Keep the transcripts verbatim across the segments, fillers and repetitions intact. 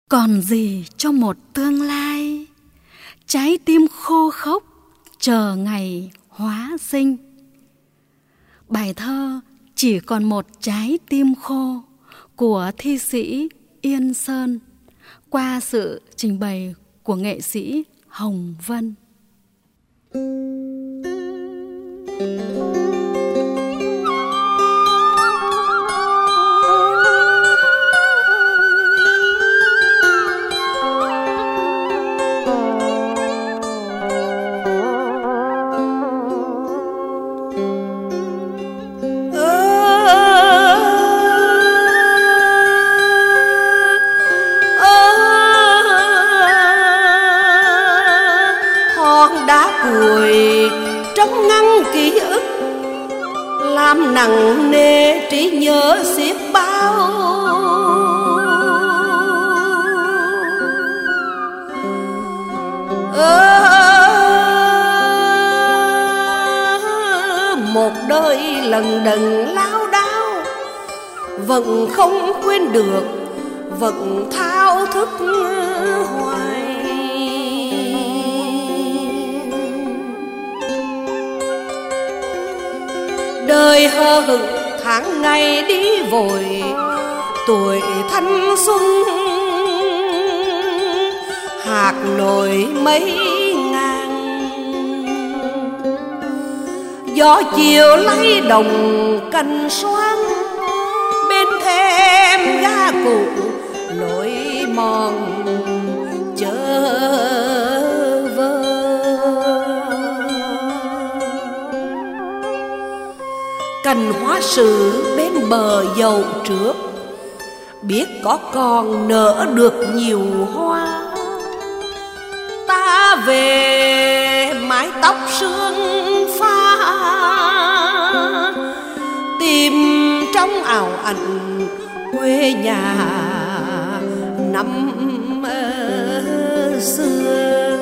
Còn gì cho một tương lai, trái tim khô khốc chờ ngày hóa sinh. Bài thơ Chỉ còn một trái tim khô của thi sĩ Yên Sơn qua sự trình bày của nghệ sĩ Hồng Vân. Đá cuội trong ngăn ký ức làm nặng nề trí nhớ xiết bao. Ờ, một đời lần đần lao đao vẫn không quên được, vẫn thao thức hoài. Đời hờ hững tháng ngày đi vội, tuổi thanh xuân hạt nổi mấy ngàn. Gió chiều lay đồng cành xoan, bên thềm ga cũ lối mòn chờ vơ. Cành hoa sứ bên bờ dầu trước, biết có còn nở được nhiều hoa. Ta về mái tóc sương pha, tìm trong ảo ảnh quê nhà năm xưa.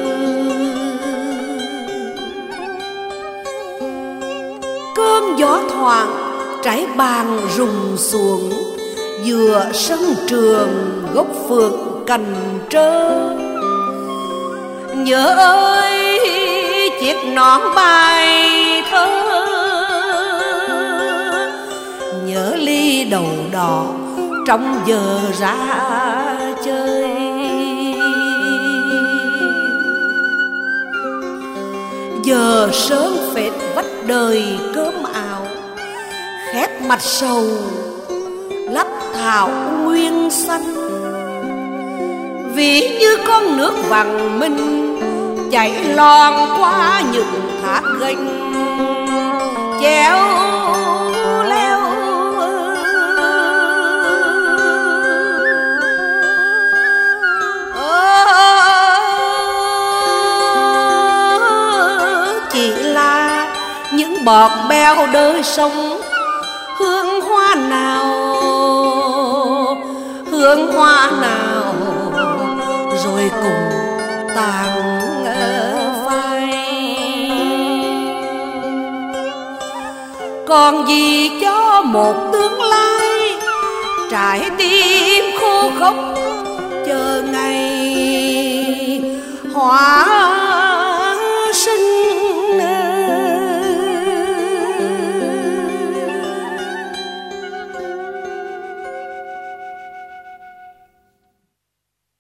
Cơn gió thoảng trái bàn rùng xuống, giữa sân trường gốc phượng cành trơ. Nhớ ơi chiếc nón bài thơ, nhớ ly đầu đỏ trong giờ ra chơi. Giờ sớm phết vách đời cơm ảo, khép mặt sầu lắp thảo nguyên xanh. Ví như con nước vằng mình chảy lon qua những thác gành chéo leo. Chỉ là những bọt bèo đời sông, hương hoa nào, hương hoa nào rồi cùng tàn phai. Còn gì cho một tương lai, trái tim khô khốc chờ ngày hóa